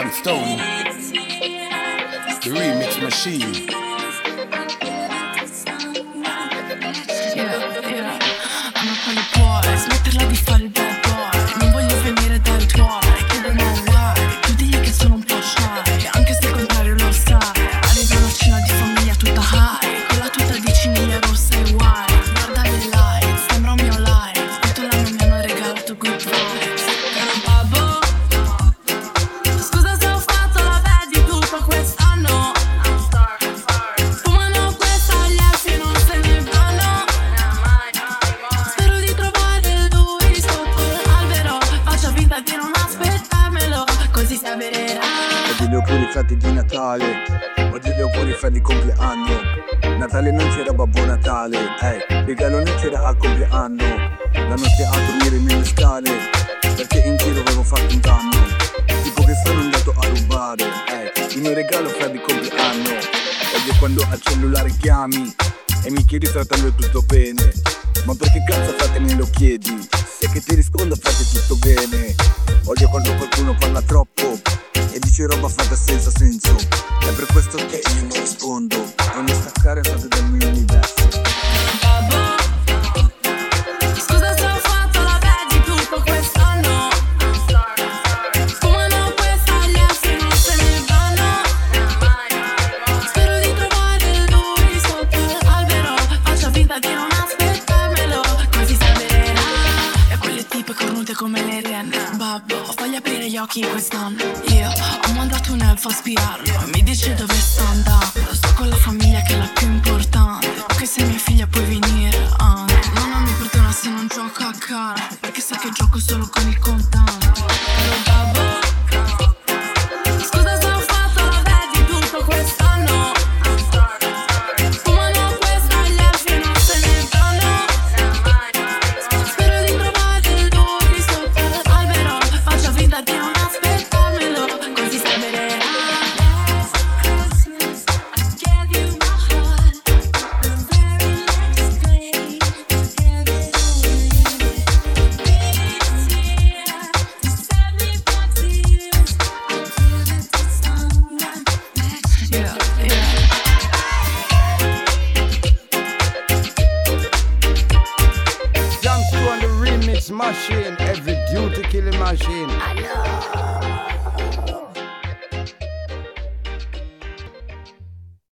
Young Stone, the remix machine. Ma quale puoi smetterla di fare il bad boy? Non voglio venire dai tuoi, chiedono why. Tu digli che sono un po' shy, anche se il contrario lo sai. Arriva una cena di famiglia tutta high, con la tuta di ciniglia rossa e white. Guarda le lights, sembra un mio live. Tutto l'anno mi hanno regalato good vibes. Babbo, scusa se ho fatto la bad di tutto quest'anno. Fumano questa, gli altri non se ne vanno. Spero di trovare lui sotto l'albero. Faccio finta di non aspettarmelo, così si avvererà. Oggi gli auguri fatti di Natale, oggi gli auguri fatti di compleanno. Natale non c'era Babbo Natale, regalo non c'era al compleanno. La notte a dormire nelle scale, perché in giro avevo fatto un danno. Tipo che sono andato a rubare, il mio regalo fa di compleanno. Oggi è quando al cellulare chiami e mi chiedi fratello è tutto bene. Ma perché cazzo frate me lo chiedi? Se che ti rispondo frate tutto bene. Oggi è quando qualcuno parla troppo e dice roba fatta senza senso. È per questo che io non rispondo. Non mi staccare frate dal mio universo. Babbo, scusa se ho fatto la bad di tutto quest'anno. Fumano questa, gli altri non se ne vanno. Spero di trovare lui sotto l'albero. Faccio finta di non aspettarmelo, così si avvererà. E quelle tipe cornute come le renne. Babbo, voglio aprire gli occhi quest'anno. Io ho mandato un elfo a spirarlo e mi dice dove sta andando. Sto con la famiglia che è la più importante, anche se mia figlia puoi venire anche. Mamma mi perdona se non gioco a carte, perché sa che gioco solo con il contante. Però babbo, scusa se ho fatto la bad di tutto quest'anno. Fumano questa, gli altri non se ne vanno. Spero di trovare lui sotto l'albero. Faccio finta di non aspettarmelo, così si avvererà. Young Stone, the remix machine, every duty killing machine. I know.